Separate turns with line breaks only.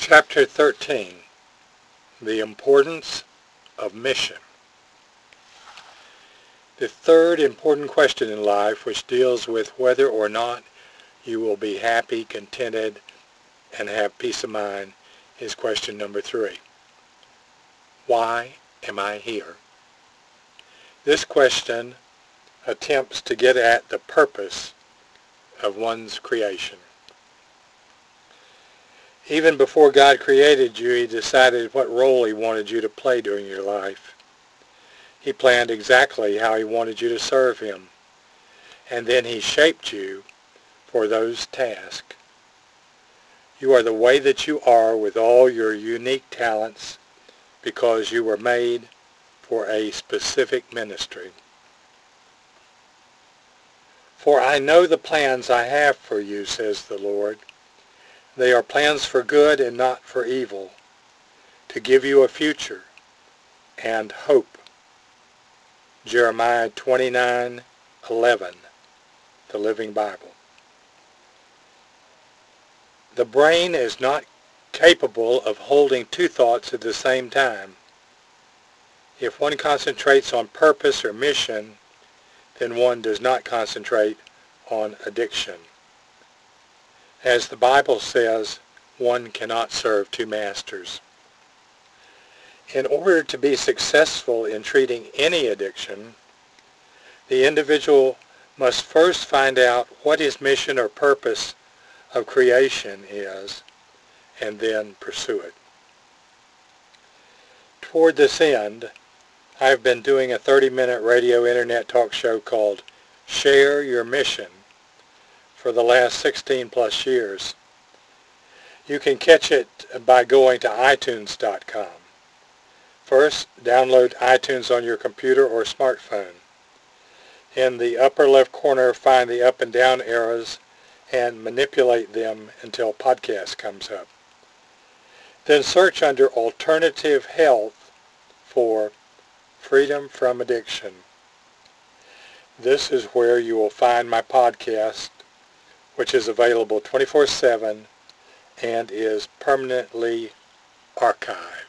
Chapter 13, The Importance of Mission. The third important question in life, which deals with whether or not you will be happy, contented, and have peace of mind, is question number 3. Why am I here? This question attempts to get at the purpose of one's creation. Even before God created you, He decided what role He wanted you to play during your life. He planned exactly how He wanted you to serve Him, and then He shaped you for those tasks. You are the way that you are with all your unique talents because you were made for a specific ministry. For I know the plans I have for you, says the Lord. They are plans for good and not for evil, to give you a future and hope. Jeremiah 29:11, the Living Bible. The brain is not capable of holding two thoughts at the same time. If one concentrates on purpose or mission, then one does not concentrate on addiction. As the Bible says, one cannot serve two masters. In order to be successful in treating any addiction, the individual must first find out what his mission or purpose of creation is, and then pursue it. Toward this end, I've been doing a 30-minute radio internet talk show called Share Your Mission for the last 16 plus years. You can catch it by going to iTunes.com. First, download iTunes on your computer or smartphone. In the upper left corner, find the up and down arrows and manipulate them until podcast comes up. Then search under Alternative Health for Freedom from Addiction. This is where you will find my podcast, which is available 24/7 and is permanently archived.